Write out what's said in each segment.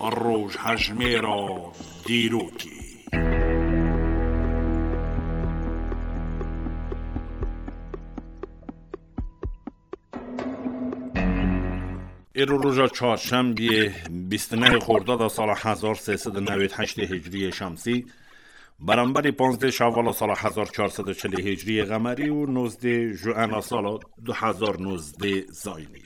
روش هجمه را دیروکی. ایرو روژا چهارشنبه 29 خرداد سال 1398 هجری شمسی برابر 15 شوال سال 1440 هجری قمری و 19 ژوئن سال 2019 زاینی.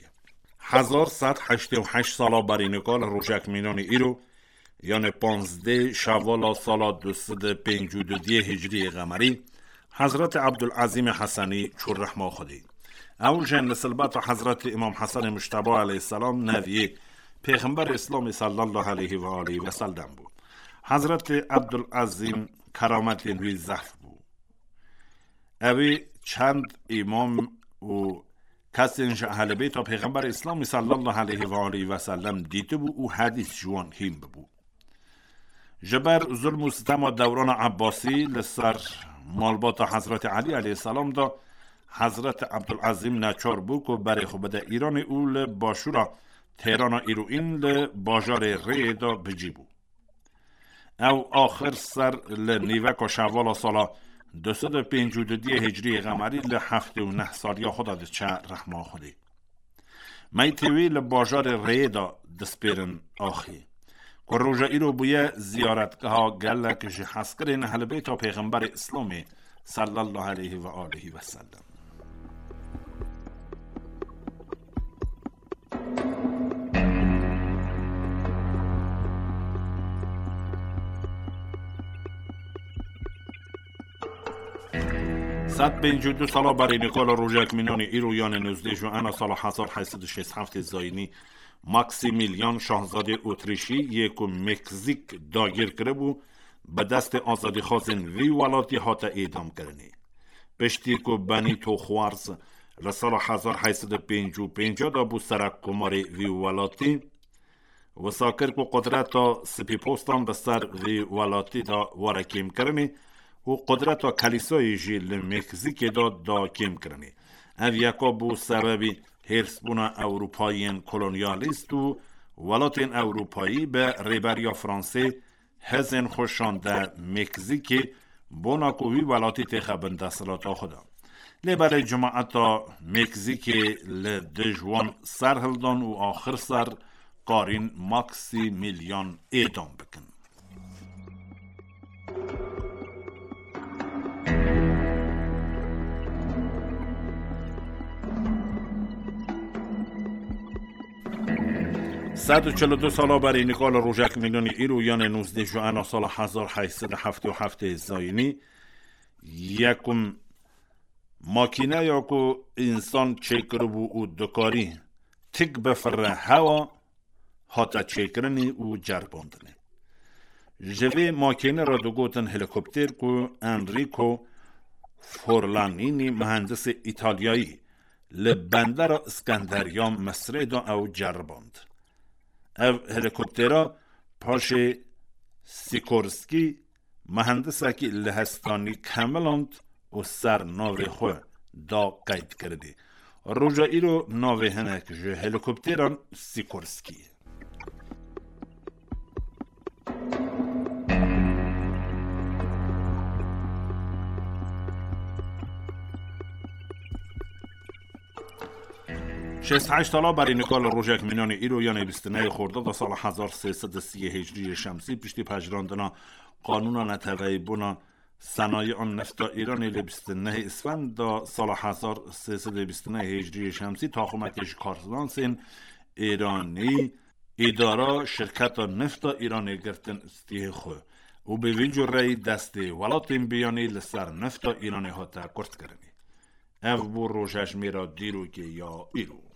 1188 سال برای نکال روژک مینان ایرو یعنی 15 شوال سال 252 هجری قمری حضرت عبدالعظیم حسنی چور رحمه خودی اول جن نسبت حضرت امام حسن مجتبی علیه السلام نوی پیغمبر اسلام صلی الله علیه و آله و سلم بود. حضرت عبدالعظیم کرامت روی ضعف بود. اوی چند امام و کسی انش اهل بیت و پیغمبر اسلام صلی الله علیه و آله و سلم دیده بود و حدیث جوان هم بود. جبر ظلم و ستم دوران عباسی لسر مالبات حضرت علی علیه السلام دا حضرت عبدالعظیم ناچار بود که برای خوب ده ایران اول باشورا تهران ایروین لباجار ریدا بجی بود. او آخر سر لنیوک و شوال سالا 252 هجری قمری لحفت و نه سالیا خدا ده چه رحمه خودی. میتوی لباجار ریدا دسپیرن آخی. که روژا ایرو بویه زیارتگاه ها گلک جحسکرین اهل بیت و پیغمبر اسلامی صلی الله علیه و آله و سلم. صد 52 سال برای نکال روژک مینان ایرو یعنی 19 ژوئن سال 1867 زاینی ماکسیمیلیان شاهزاده اتریشی یک مکزیک داگیر کرده بود به دست آزادی خواستن وی ولاتی هاتا اعدام کرنی. پشتی که بنی تو خوارز رسال 1855 دا بود سرک کماری وی ولاتی و ساکر که قدرت تا سپی پوستان به سر وی ولاتی دا وارکیم کرنی و قدرت تا کلیسای جیل مکزیک دا کم کرنی. او یکا بو سببی هرس بونا اروپایین کلونیالیست و ولاتین اروپایی به ریبریا فرانسه هزن خوشان در مکزیک بونا کووی ولاتی تخبن دستلاتا خدا. لیبر جماعت مکزیک لدجوان سرهلدان و آخر سر قارین ماکسی میلیان اعدام بکن. صد و 42 سال برای نکال روژک مینان ایرو یعنی 19 ژوئن سال 1877 زاینی یکم ماکینه یا که انسان چکر بو و دکاری تک بفره هوا هاتا چکرنی و جرباندنی. جوی ماکینه را دو گوتن هلیکوپتر که انریکو فورلانینی مهندس ایتالیایی لبندر اسکندریام مصر دا او جرباند. او هلیکوپترها پاش سیکورسکی مهندس اکی لهستانی کاملاند و سر ناوی خو دا قید کرده. روژا ایرو ناوی هنک جو هلیکوپتران سیکورسکی. شست 8 سالا برای نکال روژک مینان ایرو یعنی 29 خرداد سال 1330 هجری شمسی پشتی پجراندنا قانون نتوی بونا صنایع نفت ایرانی ل 29 اسفند سال 1329 هجری شمسی تا خمکش کارسلانسین ایرانی اداره شرکت نفت ایرانی گرتن استیه خو و به ویجو رای دست ولاتین بیانی لسر نفت ایرانی ها تا کرد کرنی. او بو روژش میرا دیرو که یا ایرو.